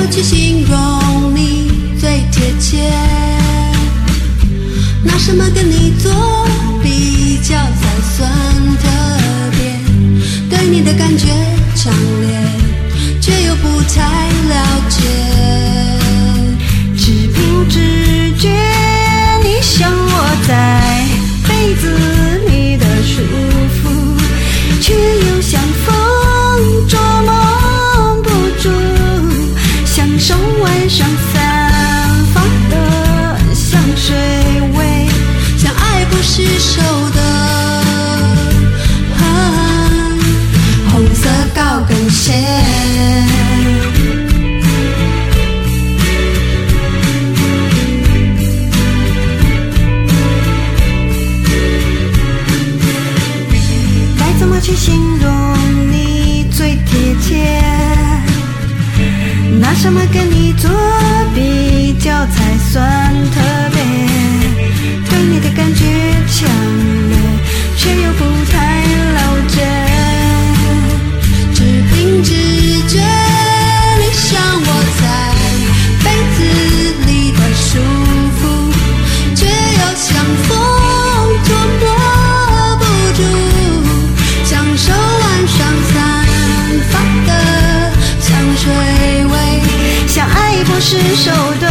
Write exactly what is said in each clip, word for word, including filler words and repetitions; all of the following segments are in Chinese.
么去形容你最贴切？拿什么跟你做比较才算特别？对你的感觉强烈，却又不太了解。 只凭直觉，你像我在被子里的舒服，却又像风捉摸不住，享受晚上散发的香水味， 像爱不释手的、啊、红色高跟鞋。 去形容你最贴切，拿什么跟你做比较才算特别？对你的感觉强烈，却又不太了解。 只凭直觉，你像我在被子里的舒服，却又像风捉摸不住。享受晚上散发的香水味， 像爱不释手的、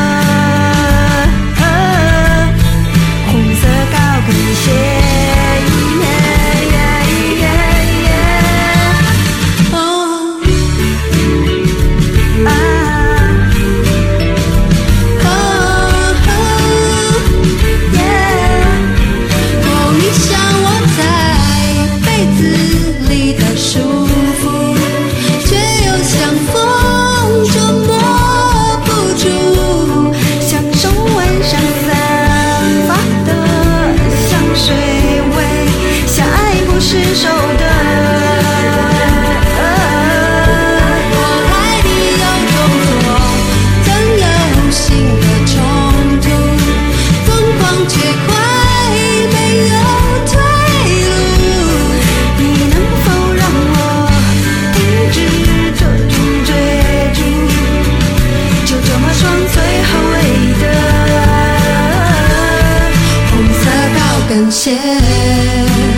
呃、红色高跟鞋。 感谢。